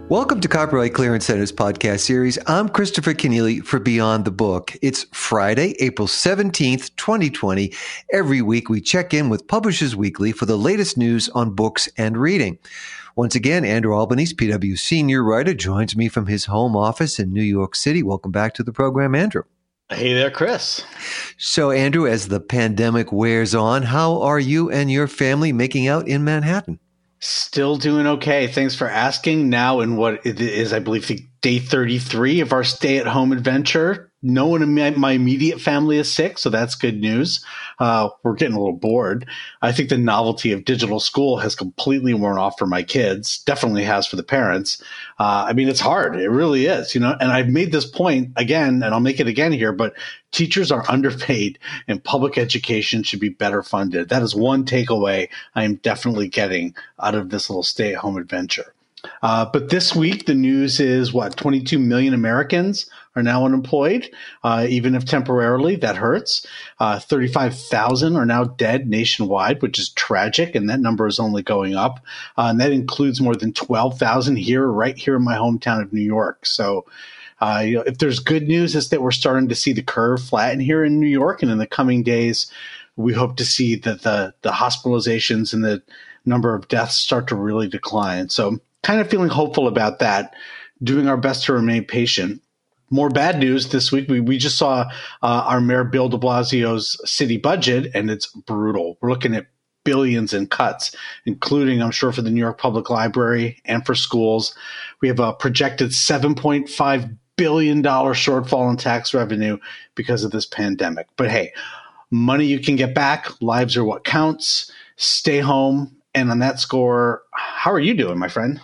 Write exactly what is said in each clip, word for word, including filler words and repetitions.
Welcome to Copyright Clearance Center's podcast series. I'm Christopher Kenneally for Beyond the Book. It's Friday, April seventeenth, twenty twenty. Every week we check in with Publishers Weekly for the latest news on books and reading. Once again, Andrew Albanese, P W senior writer, joins me from his home office in New York City. Welcome back to the program, Andrew. Hey there, Chris. So, Andrew, as the pandemic wears on, how are you and your family making out in Manhattan? Still doing okay. Thanks for asking. Now in what it is, I believe, the day thirty-three of our stay-at-home adventure. No one in my, my immediate family is sick, so that's good news. Uh, we're getting a little bored. I think the novelty of digital school has completely worn off for my kids. Definitely has for the parents. Uh, I mean, it's hard. It really is, you know, and I've made this point again, and I'll make it again here, but teachers are underpaid and public education should be better funded. That is one takeaway I am definitely getting out of this little stay-at-home adventure. Uh, but this week, the news is what, twenty-two million Americans are now unemployed, uh, even if temporarily. That hurts. Uh, thirty-five thousand are now dead nationwide, which is tragic, and that number is only going up. Uh, and that includes more than twelve thousand here, right here in my hometown of New York. So uh, you know, if there's good news, is that we're starting to see the curve flatten here in New York, and in the coming days, we hope to see that the, the hospitalizations and the number of deaths start to really decline. So kind of feeling hopeful about that, doing our best to remain patient. More bad news this week. We, we just saw uh, our Mayor Bill de Blasio's city budget, and it's brutal. We're looking at billions in cuts, including, I'm sure, for the New York Public Library and for schools. We have a projected seven point five billion dollars shortfall in tax revenue because of this pandemic. But hey, money you can get back. Lives are what counts. Stay home. And on that score, how are you doing, my friend?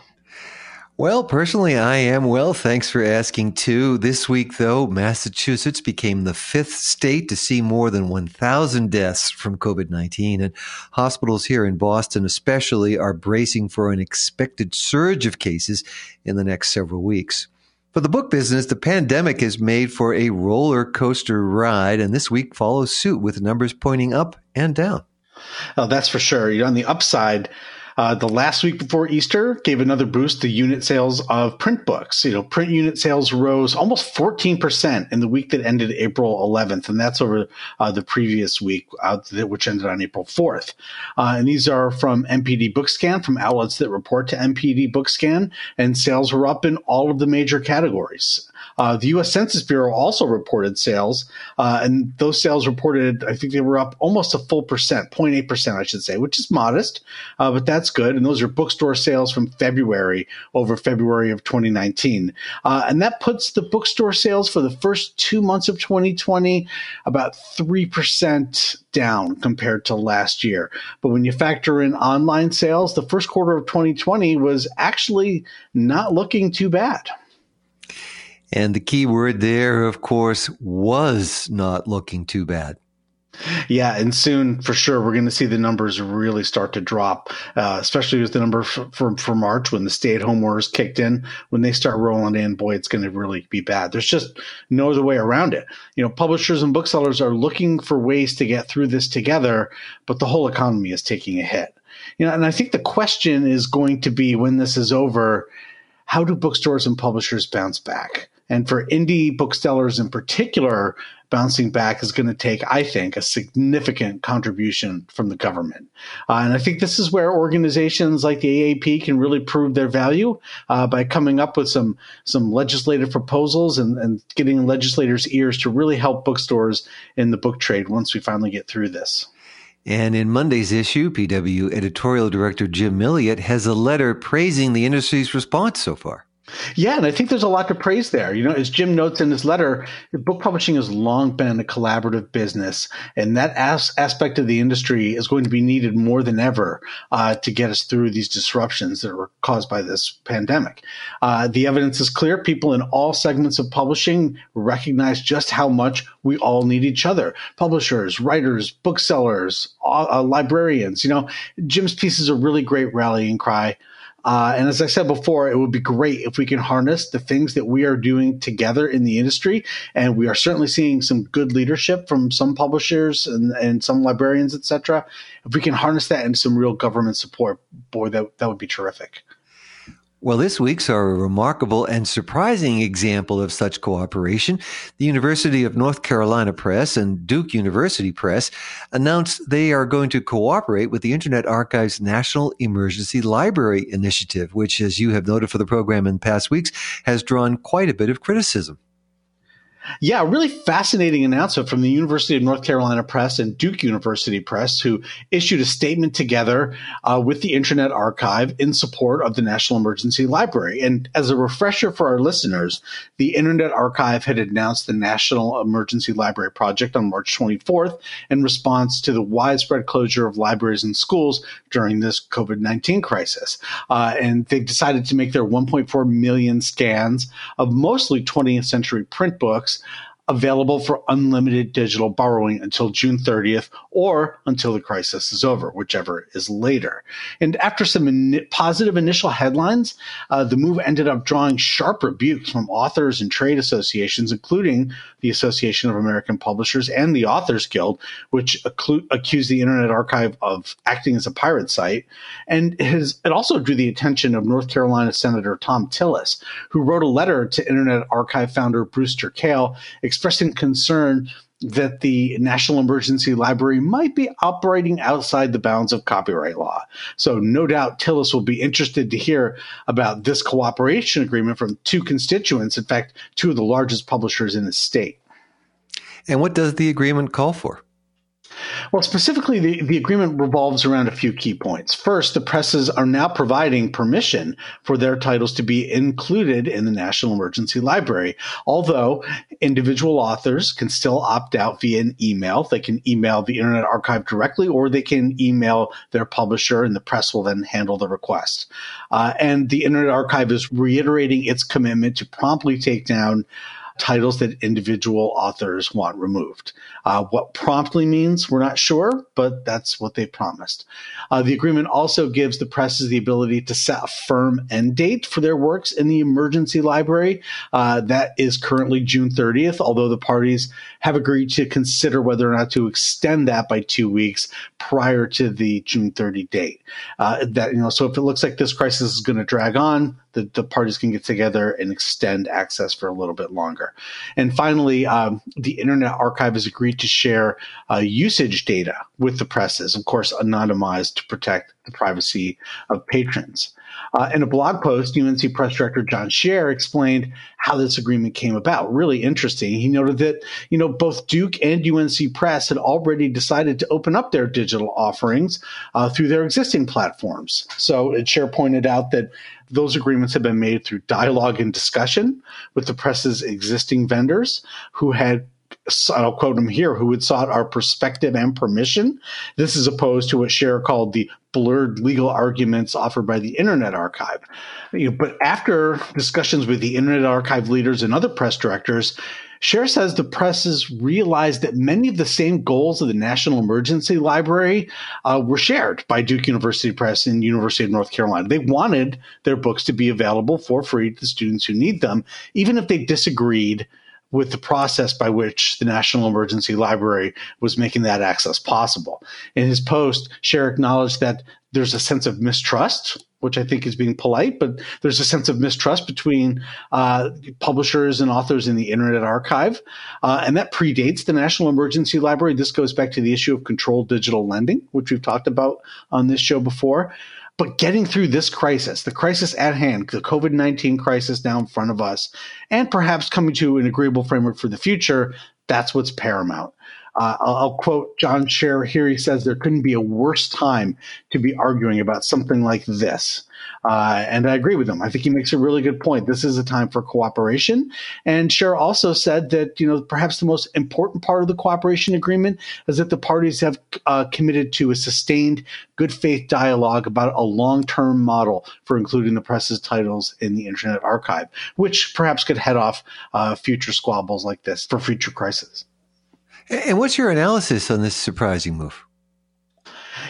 Well, personally, I am well. Thanks for asking, too. This week, though, Massachusetts became the fifth state to see more than one thousand deaths from COVID nineteen. And hospitals here in Boston especially are bracing for an expected surge of cases in the next several weeks. For the book business, the pandemic has made for a roller coaster ride, and this week follows suit with numbers pointing up and down. Oh, that's for sure. You know, on the upside, uh, the last week before Easter gave another boost to unit sales of print books. You know, print unit sales rose almost fourteen percent in the week that ended April eleventh, and that's over uh, the previous week, uh, which ended on April fourth. Uh, and these are from N P D BookScan, from outlets that report to N P D BookScan, and sales were up in all of the major categories. Uh, the U S Census Bureau also reported sales, uh, and those sales reported, I think they were up almost a full percent, zero point eight percent, I should say, which is modest, uh, but that's good. And those are bookstore sales from February over February of twenty nineteen. Uh, and that puts the bookstore sales for the first two months of twenty twenty about three percent down compared to last year. But when you factor in online sales, the first quarter of twenty twenty was actually not looking too bad. And the key word there, of course, was not looking too bad. Yeah, and soon, for sure, we're going to see the numbers really start to drop, uh, especially with the number for, for, for March when the stay-at-home orders kicked in. When they start rolling in, boy, it's going to really be bad. There's just no other way around it. You know, publishers and booksellers are looking for ways to get through this together, but the whole economy is taking a hit. You know, and I think the question is going to be, when this is over, how do bookstores and publishers bounce back? And for indie booksellers in particular, bouncing back is going to take, I think, a significant contribution from the government. Uh, and I think this is where organizations like the A A P can really prove their value uh, by coming up with some some legislative proposals and, and getting legislators' ears to really help bookstores in the book trade once we finally get through this. And in Monday's issue, P W editorial director Jim Milliot has a letter praising the industry's response so far. Yeah, and I think there's a lot to praise there. You know, as Jim notes in his letter, book publishing has long been a collaborative business, and that as- aspect of the industry is going to be needed more than ever uh, to get us through these disruptions that were caused by this pandemic. Uh, the evidence is clear. People in all segments of publishing recognize just how much we all need each other. Publishers, writers, booksellers, uh, librarians. You know, Jim's piece is a really great rallying cry. Uh, and as I said before, it would be great if we can harness the things that we are doing together in the industry. And we are certainly seeing some good leadership from some publishers and, and some librarians, et cetera. If we can harness that into some real government support, boy, that, that would be terrific. Well, this week saw a remarkable and surprising example of such cooperation. The University of North Carolina Press and Duke University Press announced they are going to cooperate with the Internet Archive's National Emergency Library Initiative, which, as you have noted for the program in past weeks, has drawn quite a bit of criticism. Yeah, a really fascinating announcement from the University of North Carolina Press and Duke University Press, who issued a statement together uh, with the Internet Archive in support of the National Emergency Library. And as a refresher for our listeners, the Internet Archive had announced the National Emergency Library Project on March twenty-fourth in response to the widespread closure of libraries and schools during this COVID nineteen crisis. Uh, and they decided to make their one point four million scans of mostly twentieth century print books available for unlimited digital borrowing until June thirtieth or until the crisis is over, whichever is later. And after some in- positive initial headlines, uh, the move ended up drawing sharp rebukes from authors and trade associations, including the Association of American Publishers and the Authors Guild, which accu- accused the Internet Archive of acting as a pirate site. And it, has, it also drew the attention of North Carolina Senator Thom Tillis, who wrote a letter to Internet Archive founder Brewster Kahle expressing concern that the National Emergency Library might be operating outside the bounds of copyright law. So no doubt Tillis will be interested to hear about this cooperation agreement from two constituents, in fact, two of the largest publishers in the state. And what does the agreement call for? Well, specifically, the, the agreement revolves around a few key points. First, the presses are now providing permission for their titles to be included in the National Emergency Library, although individual authors can still opt out via an email. They can email the Internet Archive directly, or they can email their publisher, and the press will then handle the request. Uh, and the Internet Archive is reiterating its commitment to promptly take down titles that individual authors want removed. Uh, what promptly means, we're not sure, but that's what they promised. Uh, the agreement also gives the presses the ability to set a firm end date for their works in the emergency library. Uh, that is currently June thirtieth, although the parties have agreed to consider whether or not to extend that by two weeks prior to the June thirtieth date. Uh, that, you know, so if it looks like this crisis is going to drag on, the, the parties can get together and extend access for a little bit longer. And finally, um, the Internet Archive has agreed to share uh, usage data with the presses, of course, anonymized to protect the privacy of patrons. Uh, in a blog post, U N C Press Director John Scher explained how this agreement came about. Really interesting. He noted that, you know, both Duke and U N C Press had already decided to open up their digital offerings uh, through their existing platforms. So Scher pointed out that those agreements have been made through dialogue and discussion with the press's existing vendors who had, I'll quote him here, who had sought our perspective and permission. This is opposed to what Scher called the blurred legal arguments offered by the Internet Archive. You know, but after discussions with the Internet Archive leaders and other press directors, Scher says the presses realized that many of the same goals of the National Emergency Library uh, were shared by Duke University Press and University of North Carolina. They wanted their books to be available for free to the students who need them, even if they disagreed with the process by which the National Emergency Library was making that access possible. In his post, Scher acknowledged that there's a sense of mistrust, which I think is being polite, but there's a sense of mistrust between uh, publishers and authors in the Internet Archive, uh, and that predates the National Emergency Library. This goes back to the issue of controlled digital lending, which we've talked about on this show before. But getting through this crisis, the crisis at hand, the COVID nineteen crisis now in front of us, and perhaps coming to an agreeable framework for the future, that's what's paramount. Uh, I'll, I'll quote John Scher here. He says, there couldn't be a worse time to be arguing about something like this. Uh, and I agree with him. I think he makes a really good point. This is a time for cooperation. And Scher also said that, you know, perhaps the most important part of the cooperation agreement is that the parties have uh, committed to a sustained good faith dialogue about a long-term model for including the press's titles in the Internet Archive, which perhaps could head off uh, future squabbles like this for future crises. And what's your analysis on this surprising move?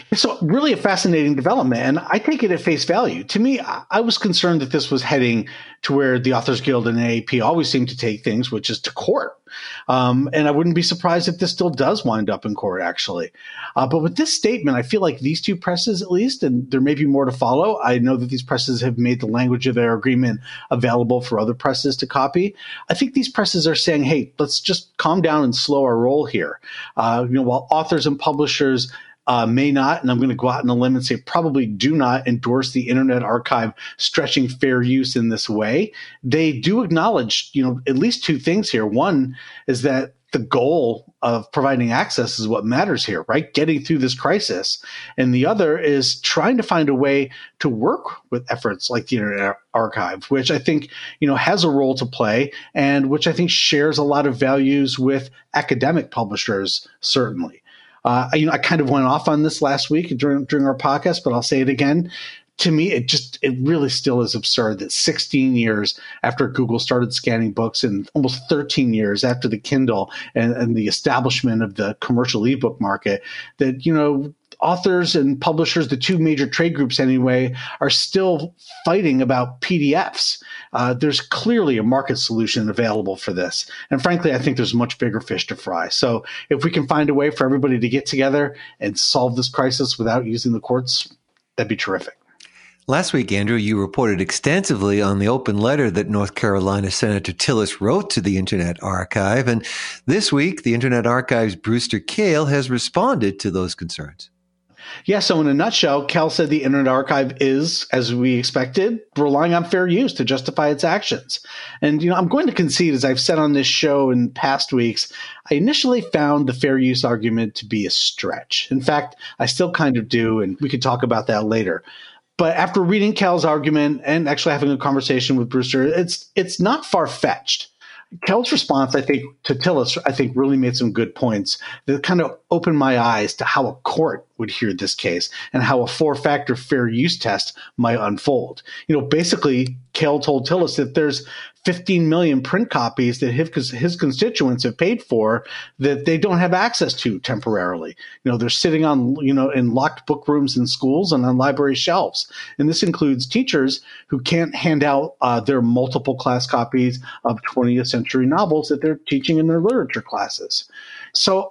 So really a fascinating development, and I take it at face value. To me, I was concerned that this was heading to where the Authors Guild and A A P always seem to take things, which is to court. Um, and I wouldn't be surprised if this still does wind up in court, actually. Uh, but with this statement, I feel like these two presses, at least, and there may be more to follow. I know that these presses have made the language of their agreement available for other presses to copy. I think these presses are saying, hey, let's just calm down and slow our roll here. Uh, you know, while authors and publishers Uh, may not, and I'm going to go out on a limb and say probably do not endorse the Internet Archive stretching fair use in this way. They do acknowledge, you know, at least two things here. One is that the goal of providing access is what matters here, right? Getting through this crisis. And the other is trying to find a way to work with efforts like the Internet Archive, which I think, you know, has a role to play and which I think shares a lot of values with academic publishers, certainly. Uh, you know, I kind of went off on this last week during during our podcast, but I'll say it again. To me, it just it really still is absurd that sixteen years after Google started scanning books and almost thirteen years after the Kindle and, and the establishment of the commercial ebook market, that, you know, authors and publishers, the two major trade groups anyway, are still fighting about P D Fs. Uh, there's clearly a market solution available for this. And frankly, I think there's much bigger fish to fry. So if we can find a way for everybody to get together and solve this crisis without using the courts, that'd be terrific. Last week, Andrew, you reported extensively on the open letter that North Carolina Senator Tillis wrote to the Internet Archive. And this week, the Internet Archive's Brewster Kahle has responded to those concerns. Yeah, so in a nutshell, Kahle said the Internet Archive is, as we expected, relying on fair use to justify its actions. And, you know, I'm going to concede, as I've said on this show in past weeks, I initially found the fair use argument to be a stretch. In fact, I still kind of do, and we could talk about that later. But after reading Kahle's argument and actually having a conversation with Brewster, it's it's not far-fetched. Kahle's response, I think, to Tillis, I think, really made some good points that kind of opened my eyes to how a court would hear this case and how a four-factor fair use test might unfold. You know, basically, Kahle told Tillis that there's fifteen million print copies that his, his constituents have paid for that they don't have access to temporarily. You know, they're sitting on, you know, in locked book rooms in schools and on library shelves. And this includes teachers who can't hand out uh, their multiple class copies of twentieth century novels that they're teaching in their literature classes. So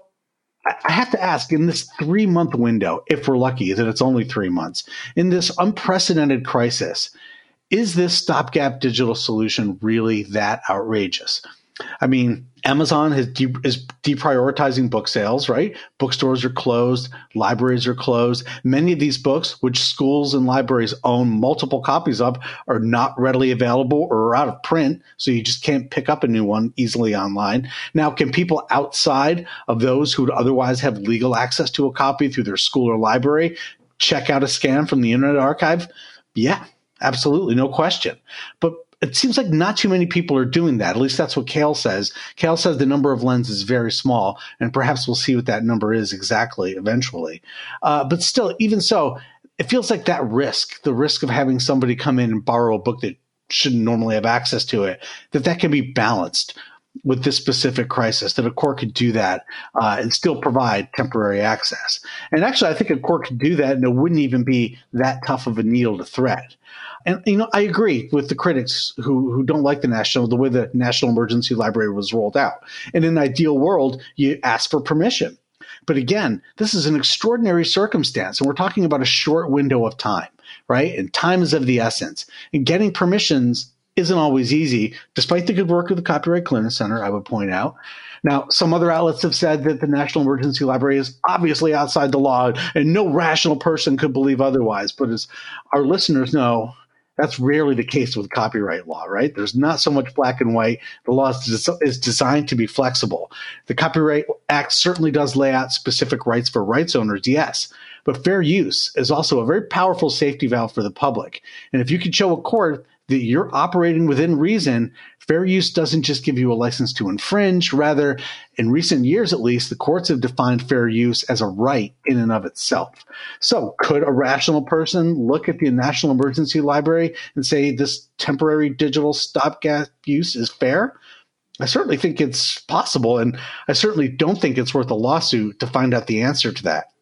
I have to ask, in this three-month window, if we're lucky that it's only three months, in this unprecedented crisis, is this stopgap digital solution really that outrageous? I mean, Amazon has de- is deprioritizing book sales, right? Bookstores are closed. Libraries are closed. Many of these books, which schools and libraries own multiple copies of, are not readily available or are out of print, so you just can't pick up a new one easily online. Now, can people outside of those who would otherwise have legal access to a copy through their school or library check out a scan from the Internet Archive? Yeah, absolutely, no question. But it seems like not too many people are doing that. At least that's what Kahle says. Kahle says the number of lenses is very small, and perhaps we'll see what that number is exactly eventually. Uh, but still, even so, it feels like that risk, the risk of having somebody come in and borrow a book that shouldn't normally have access to it, that that can be balanced with this specific crisis, that a court could do that uh, and still provide temporary access. And actually, I think a court could do that, and it wouldn't even be that tough of a needle to thread. And, you know, I agree with the critics who, who don't like the national, the way the National Emergency Library was rolled out. In an ideal world, you ask for permission. But again, this is an extraordinary circumstance, and we're talking about a short window of time, right? And time is of the essence. And getting permissions isn't always easy, despite the good work of the Copyright Clearance Center, I would point out. Now, some other outlets have said that the National Emergency Library is obviously outside the law, and no rational person could believe otherwise. But as our listeners know, that's rarely the case with copyright law, right? There's not so much black and white. The law is, is designed to be flexible. The Copyright Act certainly does lay out specific rights for rights owners, yes. But fair use is also a very powerful safety valve for the public. And if you can show a court that you're operating within reason, fair use doesn't just give you a license to infringe. Rather, in recent years at least, the courts have defined fair use as a right in and of itself. So could a rational person look at the National Emergency Library and say this temporary digital stopgap use is fair? I certainly think it's possible, and I certainly don't think it's worth a lawsuit to find out the answer to that.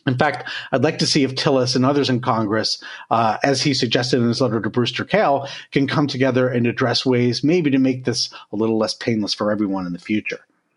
In fact, I'd like to see if Tillis and others in Congress, uh, as he suggested in his letter to Brewster Kahle, can come together and address ways maybe to make this a little less painless for everyone in the future.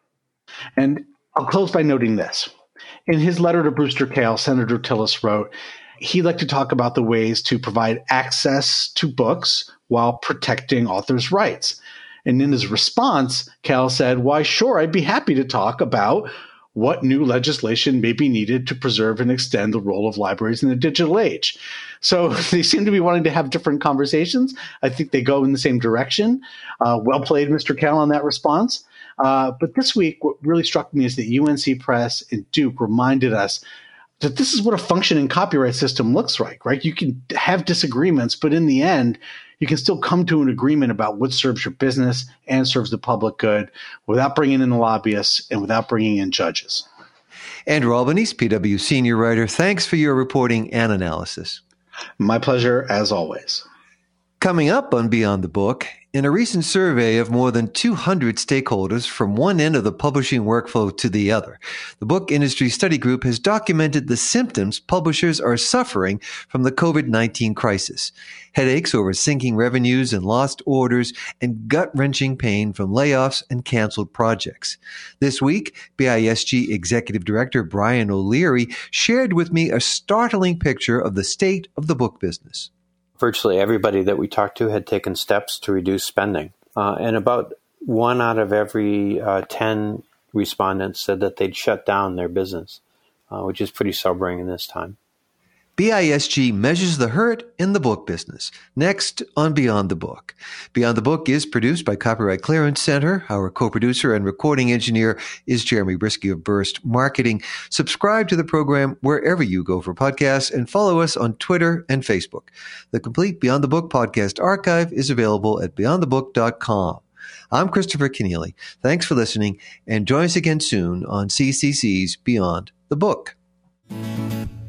And I'll close by noting this. In his letter to Brewster Kahle, Senator Tillis wrote, he'd like to talk about the ways to provide access to books while protecting authors' rights. And in his response, Kahle said, why, sure, I'd be happy to talk about what new legislation may be needed to preserve and extend the role of libraries in the digital age. So they seem to be wanting to have different conversations. I think they go in the same direction. Uh, well played, Mister Kahle, on that response. Uh, but this week, what really struck me is that U N C Press and Duke reminded us that this is what a functioning copyright system looks like, right? You can have disagreements, but in the end, you can still come to an agreement about what serves your business and serves the public good without bringing in the lobbyists and without bringing in judges. Andrew Albanese, P W senior writer, thanks for your reporting and analysis. My pleasure, as always. Coming up on Beyond the Book, in a recent survey of more than two hundred stakeholders from one end of the publishing workflow to the other, the Book Industry Study Group has documented the symptoms publishers are suffering from the COVID nineteen crisis. Headaches over sinking revenues and lost orders, and gut-wrenching pain from layoffs and canceled projects. This week, B I S G Executive Director Brian O'Leary shared with me a startling picture of the state of the book business. Virtually everybody that we talked to had taken steps to reduce spending. Uh, and about one out of every uh, ten respondents said that they'd shut down their business, uh, which is pretty sobering in this time. B I S G measures the hurt in the book business. Next on Beyond the Book. Beyond the Book is produced by Copyright Clearance Center. Our co-producer and recording engineer is Jeremy Brisky of Burst Marketing. Subscribe to the program wherever you go for podcasts and follow us on Twitter and Facebook. The complete Beyond the Book podcast archive is available at beyond the book dot com. I'm Christopher Kenneally. Thanks for listening, and join us again soon on C C C's Beyond the Book.